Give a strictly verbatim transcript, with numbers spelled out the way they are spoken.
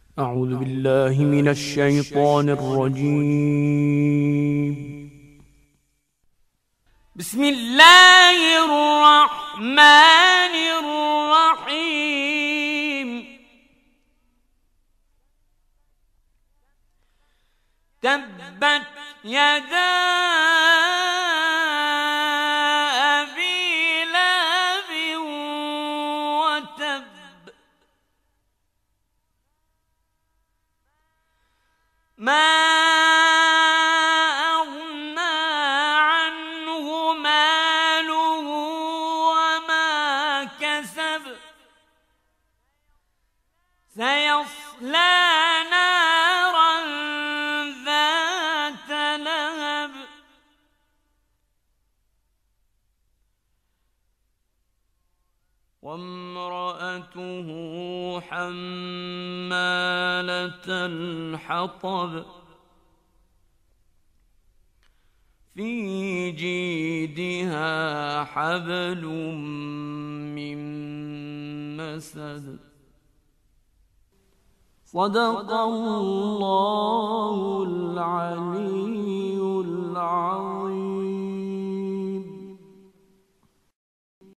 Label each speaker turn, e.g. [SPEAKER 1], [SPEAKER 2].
[SPEAKER 1] أعوذ بالله من الشيطان الرجيم. بسم الله الرحمن الرحيم. تبت يدا أبي لهب وتب ما أغنى عنه ماله وما كسب سيصلى نارا ذات لهب وامرأته حمالة الحطب في جيدها حبل من مسد. صدق الله العليم.